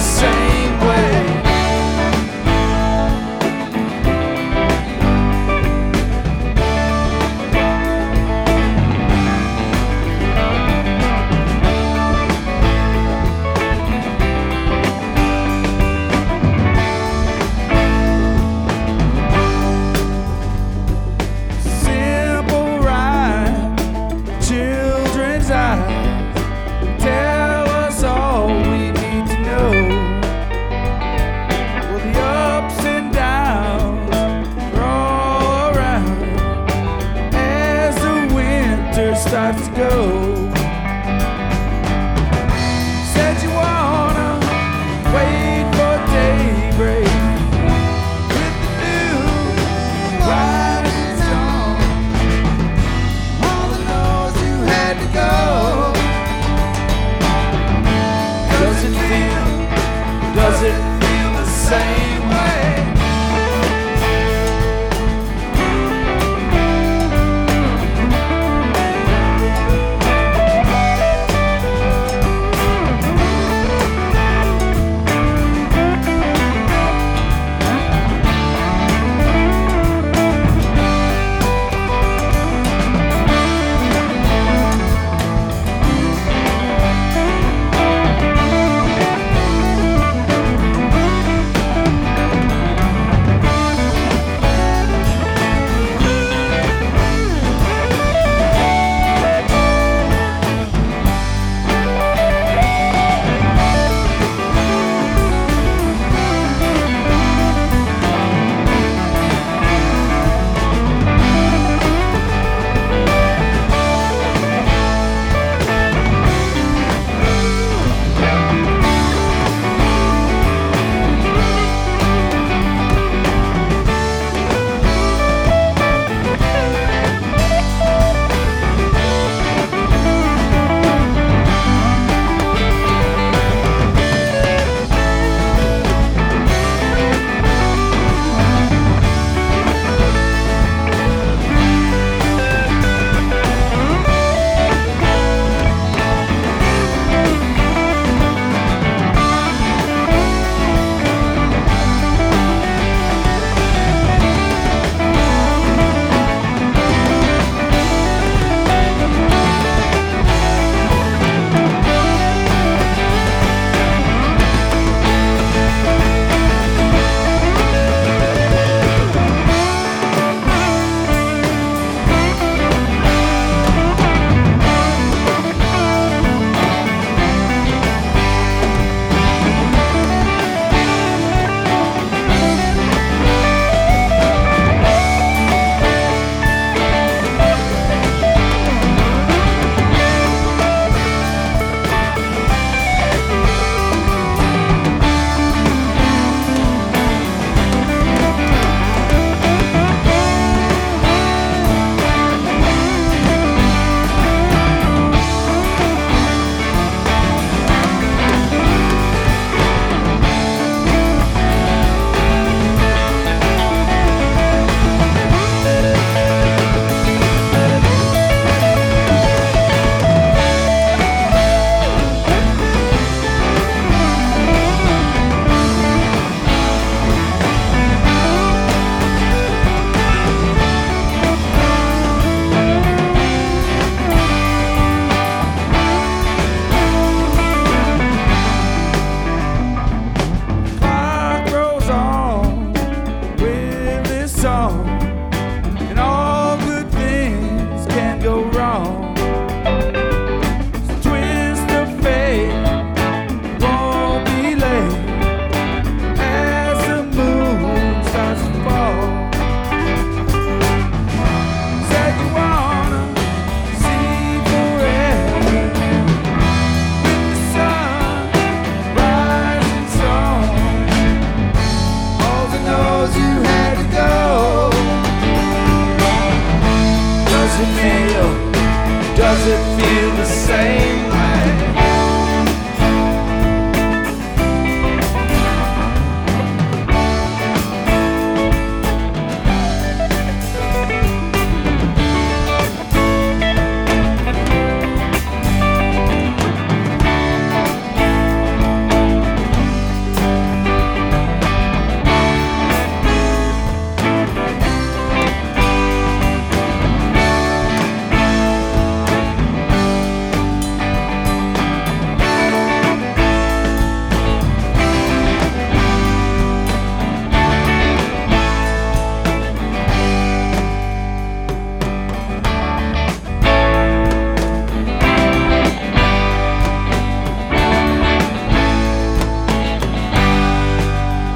same way. Starts to go. Said you wanna wait for daybreak with the new rising sun. All the knows you had to go. Does it feel the same way? And all good things can go wrong. So twist of fate won't be late as the moon starts to fall. Said you wanna see forever with the sun rising strong. All the knows you had to go. Does it feel the same?